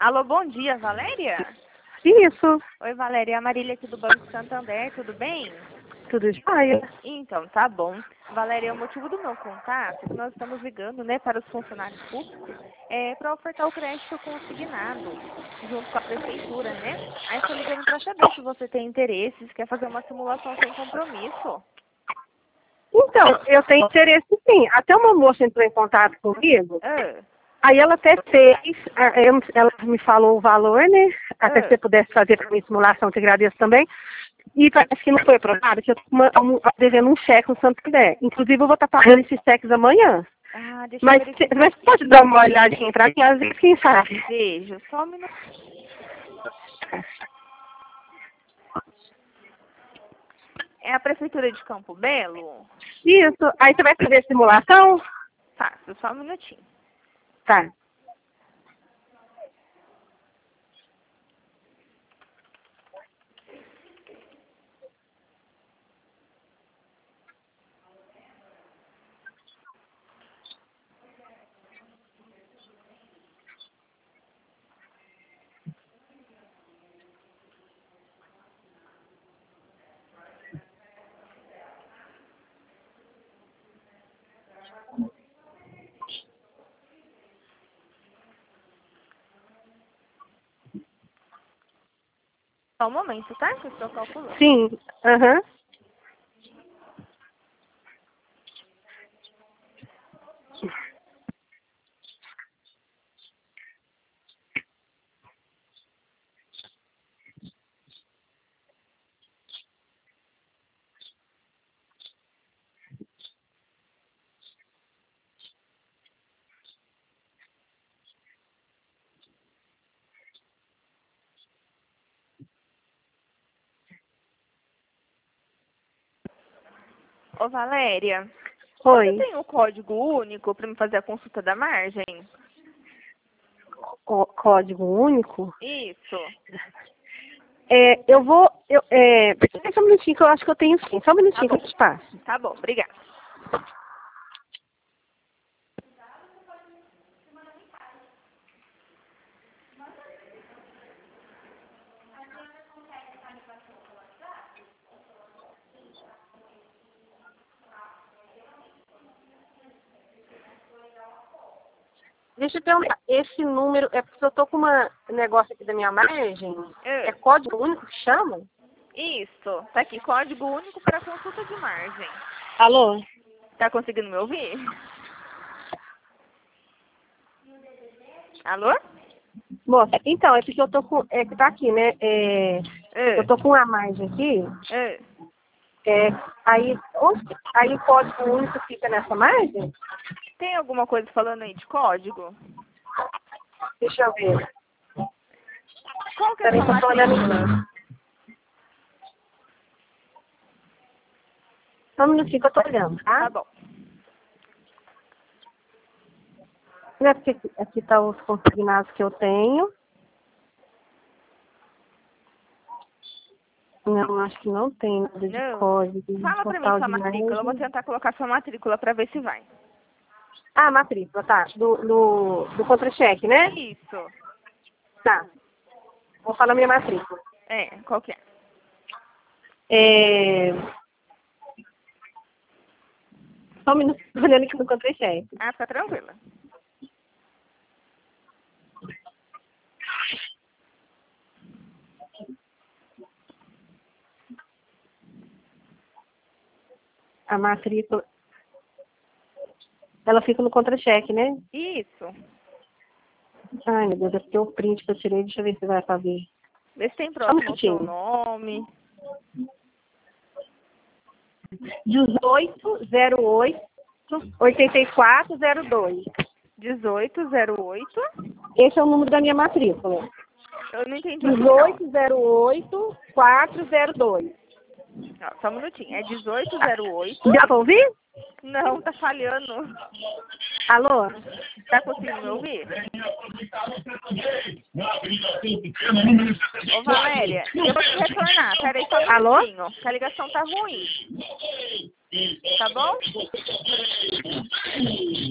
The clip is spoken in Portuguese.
Alô, bom dia, Valéria? Isso, Oi, Valéria, é a Marília aqui do Banco Santander, tudo bem? tudo jóia. Então, tá bom. Valéria, o motivo do meu contato é que nós estamos ligando, né, para os funcionários públicos para ofertar o crédito consignado junto com a prefeitura, né? Aí estou ligando para saber se você tem interesse, se quer fazer uma simulação sem compromisso. Então, eu tenho interesse sim. Até uma moça entrou em contato comigo, Ah, aí ela até fez, ela me falou o valor, né? Até se ah. você pudesse fazer para mim simulação, eu te agradeço também. E parece que não foi aprovado, que eu estou devendo um cheque no Santander. Inclusive, eu vou estar pagando esses cheques amanhã. Ah, deixa eu Mas verificar você aqui. pode dar uma olhadinha para mim, às vezes, quem sabe? Vejo, só um minuto. É a Prefeitura de Campo Belo? Isso. Aí você vai fazer a simulação? Faço, só um minutinho. Tá. Só um momento, tá? Que eu estou calculando. Sim. Aham. Ô, Valéria, você Oi. tem o código único para me fazer a consulta da margem? Código único? Isso. Eu vou. Só um minutinho que eu acho que eu tenho sim. Só um minutinho Tá que bom. eu te passo. Tá bom, obrigada. Deixa eu perguntar. Esse número, é porque eu tô com um negócio aqui da minha margem. É código único que chama? Isso. Tá aqui, código único para consulta de margem. Alô? Tá conseguindo me ouvir? Alô? Moça, então, é porque eu tô com. É que tá aqui, né? Eu tô com a margem aqui. Aí o código único fica nessa margem? Tem alguma coisa falando aí de código? Deixa eu ver. Qual que é a Peraí sua que eu tô olhando matrícula? aqui. Só um minutinho que eu tô olhando, tá? Tá bom. É porque aqui tá os consignados que eu tenho. Não, acho que não tem nada de Não. código. Fala pra mim Total sua de matrícula. Eu vou margem. tentar colocar sua matrícula pra ver se vai. Ah, matrícula, tá. Do contra-cheque, né? Isso. Tá. Vou falar minha matrícula. Qual que é? Só um minuto, tô olhando aqui no contra-cheque. Ah, fica tranquila. A matrícula, ela fica no contra-cheque, né? Isso. Ai, meu Deus, é porque o print que eu tirei, deixa eu ver se vai fazer. Vê se tem Só um próximo ao seu minutinho. nome. 1808 8402. 1808. Esse é o número da minha matrícula. Eu não entendi o final. 1808 402. Não, só um minutinho. É 1808. Dá pra ouvir? Não, tá falhando. Alô? Tá conseguindo me ouvir? Ô, Valéria, eu vou te retornar. Peraí só um Alô? minutinho, que a ligação tá ruim. Tá bom?